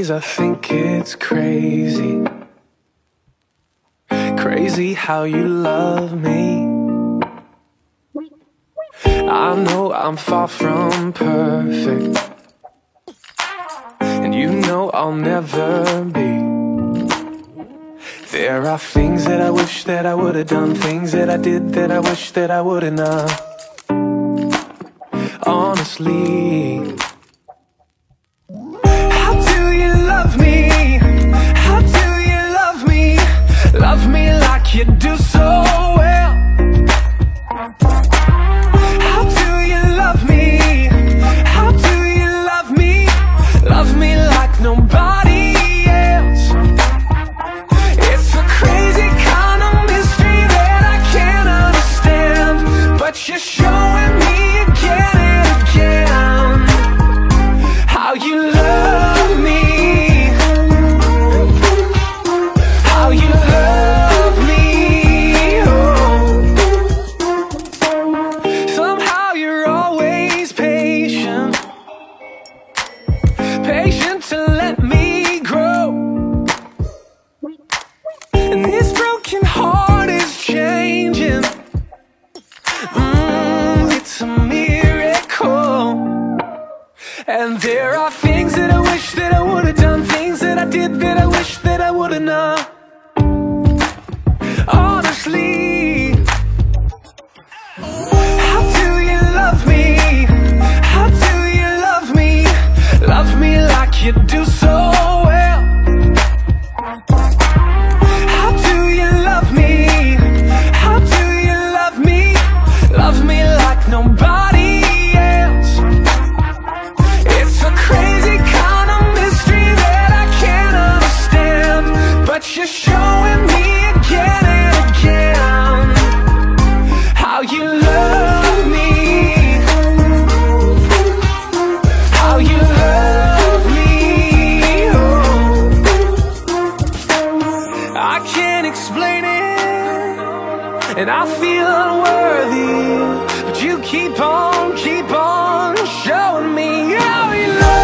days I think it's crazy, crazy how you love me. I know I'm far from perfect, and you know I'll never be. There are things that I wish that I would've done, things that I did that I wish that I would've not. Honestly, how do you love me? How do you love me? Love me like you do so well. How do you love me? How do you love me? Love me like nobody else. It's a crazy kind of mystery that I can't understand, but you're showing me again and again how you love me, how you love me. Oh. Somehow you're always patient, patient to let me grow. And this broken heart is changing. It's a miracle. And there are things that I wish that I would've done, things that I did that I wish that I would've not. Honestly, how do you love me? How do you love me? Love me like you do so well. How do you love me? How do you love me? Love me like nobody else. It's a crazy kind of mystery that I can't understand, but you're showing me again and again how you love me, how you love me. Oh. I can't explain it, and I feel unworthy, but you keep on showing me how you love me.